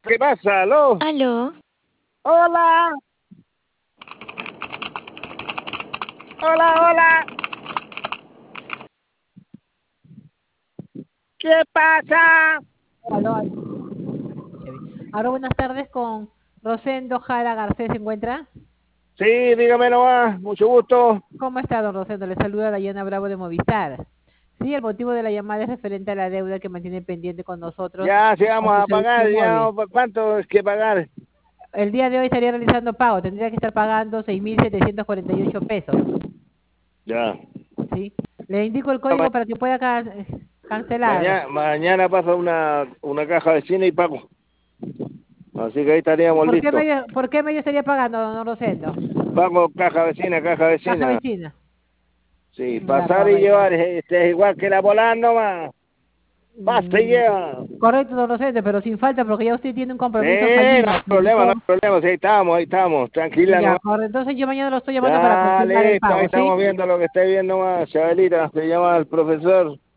¿Qué pasa? ¿Aló? Aló, Hola, hola, hola. ¿Qué pasa? Aló, aló. Chévere. Ahora buenas tardes con Rosendo Jara Garcés, ¿se encuentra? Sí, dígame nomás, mucho gusto. ¿Cómo está, don Rosendo? Le saluda Dayana Bravo de Movistar. Sí, el motivo de la llamada es referente a la deuda que mantiene pendiente con nosotros Ya, si con vamos su a pagar, servicio móvil. ¿cuánto es que pagar? El día de hoy estaría realizando pago, tendría que estar pagando 6.748 pesos, Ya. ¿sí? Le indico el código para que pueda cancelar. Mañana pasa una caja de cine y pago. Así que ahí estaríamos listos. Por qué medio estaría pagando, don Rosendo? Pago caja vecina, caja Caja vecina. vecina. Sí, Ya, pasar y correcto. llevar, este es igual que la volar nomás. Pasa y Mm, lleva. Correcto, don Rosendo, pero sin falta porque ya usted tiene un Sí, compromiso no salido. hay problema, no hay problema. Sí, ahí estamos, tranquila Ya, nomás. correcto. Entonces yo mañana lo estoy llamando para Ya, confirmar el listo, ahí pago, ¿sí? estamos viendo lo que está viendo más, Chabelita. Se llama el profesor.